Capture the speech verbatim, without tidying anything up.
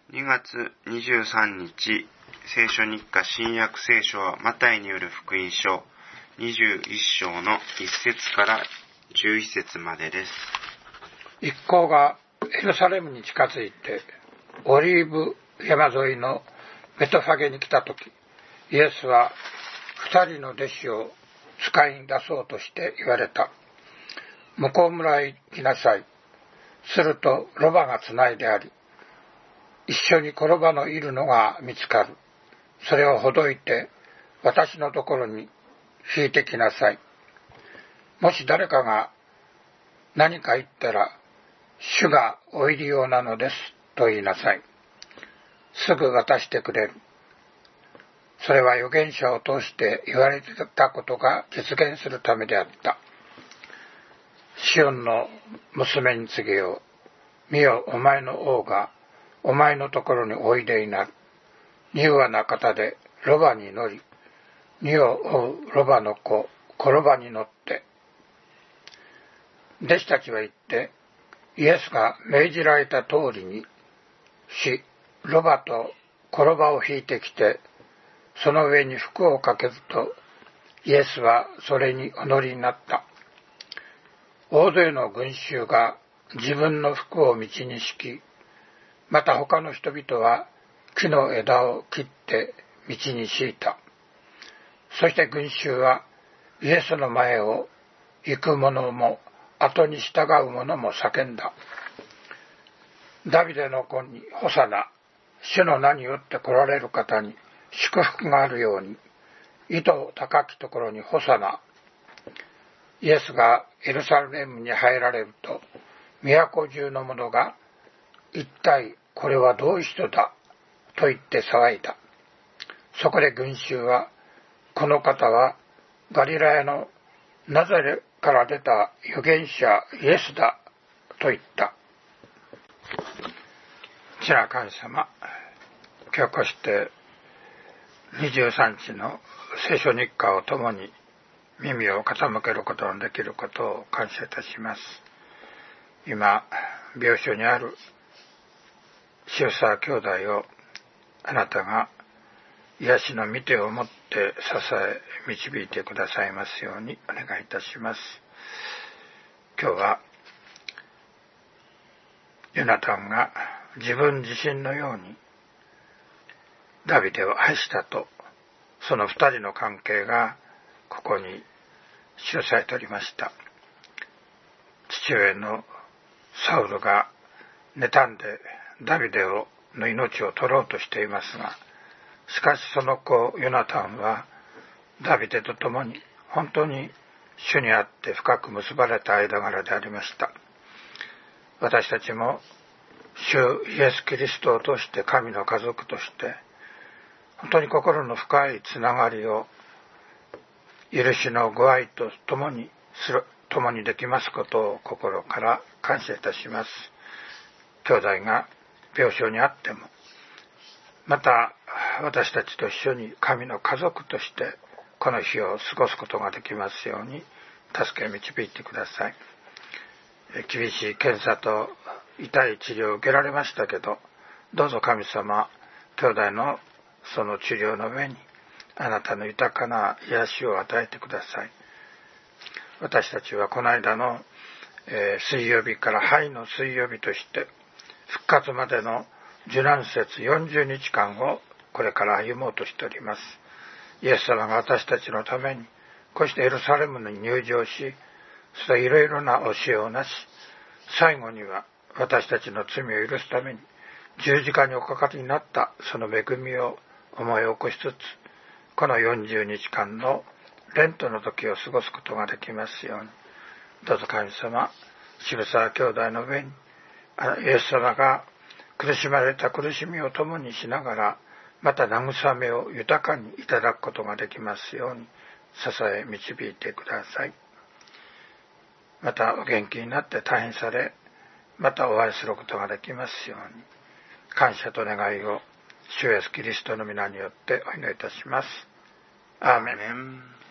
にがつにじゅうさんにち、聖書日課新約聖書はマタイによる福音書にじゅういっしょうのいっせつからじゅういっせつまでです。 一行がエルサレムに近づいてオリーブ山沿いのベトファゲに来たとき、イエスは二人の弟子を使いに出そうとして言われた。向こう村へ行きなさい。するとロバがつないであり、一緒に転ばのいるのが見つかる。それをほどいて私のところに引いてきなさい。もし誰かが何か言ったら、主がお入り用なのですと言いなさい。すぐ渡してくれる。それは預言者を通して言われてたことが実現するためであった。シオンの娘に告げよう。見よ、お前の王がお前のところにおいでになる。柔和な方でロバに乗り、荷を追うロバの子、転ばに乗って。弟子たちは言って、イエスが命じられた通りにし、ロバと転ばを引いてきて、その上に服をかけると、イエスはそれにお乗りになった。大勢の群衆が自分の服を道に敷き、また他の人々は木の枝を切って道に敷いた。そして群衆はイエスの前を行く者も後に従う者も叫んだ。ダビデの子にホサナ、主の名によって来られる方に祝福があるように、意図高きところにホサナ。イエスがエルサレムに入られると、都中の者が一体これはどういう人だと言って騒いだ。そこで群衆は、この方はガリラヤのナザレから出た預言者イエスだと言った。主な神様、今日こうしてにじゅうさんにちの聖書日課を共に耳を傾けることのできることを感謝いたします。今病床にある塩沢兄弟をあなたが癒しの御手を持って支え導いてくださいますようにお願いいたします。今日はヨナタンが自分自身のようにダビデを愛したと、その二人の関係がここに記されておりました。父親のサウルが妬んでダビデをの命を取ろうとしていますが、しかしその子ヨナタンはダビデと共に本当に主にあって深く結ばれた間柄でありました。私たちも主イエス・キリストを通して神の家族として本当に心の深いつながりを許しのご愛と共にする共にできますことを心から感謝いたします。兄弟が病床にあっても、また私たちと一緒に神の家族としてこの日を過ごすことができますように助け導いてください。厳しい検査と痛い治療を受けられましたけど、どうぞ神様、兄弟のその治療の上にあなたの豊かな癒しを与えてください。私たちはこの間の、えー、水曜日から灰の水曜日として復活までの受難節よんじゅうにちかんをこれから歩もうとしております。イエス様が私たちのためにこうしてエルサレムに入場し、そしていろいろな教えをなし、最後には私たちの罪を許すために十字架におかかりになったその恵みを思い起こしつつ、このよんじゅうにちかんのレントの時を過ごすことができますように、どうぞ神様、渋沢兄弟の上にイエス様が苦しまれた苦しみを共にしながら、また慰めを豊かにいただくことができますように支え導いてください。またお元気になって退院され、またお会いすることができますように、感謝と願いを主イエスキリストの皆によってお祈りいたします。アーメン。